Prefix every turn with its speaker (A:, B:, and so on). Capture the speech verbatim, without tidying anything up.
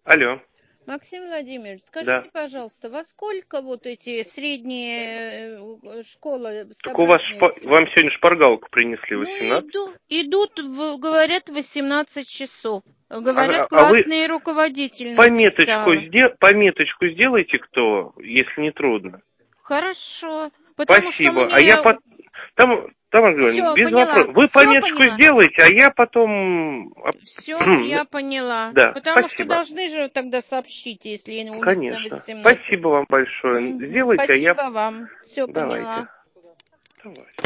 A: Алло.
B: Максим Владимирович, скажите,
A: Да.
B: пожалуйста, во сколько вот эти средние э, школы
A: Так у вас
B: собрания?
A: шпа- вам сегодня шпаргалку принесли
B: Ну,
A: восемнадцать.
B: иду, идут, в- говорят, восемнадцать часов.
A: А,
B: Говорят,
A: а вы
B: классный руководитель
A: пометочку,
B: написала.
A: сде- пометочку сделайте, кто, если не трудно.
B: Хорошо, потому что
A: Спасибо. А я
B: мне...
A: по... там, там говорю,
B: Все,
A: без
B: поняла,
A: вопросов. Вы
B: все
A: пометочку
B: поняла.
A: сделайте, а я потом...
B: Все, я поняла.
A: Да,
B: Потому что
A: спасибо.
B: должны же тогда сообщить, если у них на
A: Конечно.
B: восемнадцать.
A: Спасибо вам большое.
B: Мгм.
A: Сделайте, а я...
B: Спасибо вам. Все поняла.
A: Давайте. Давайте.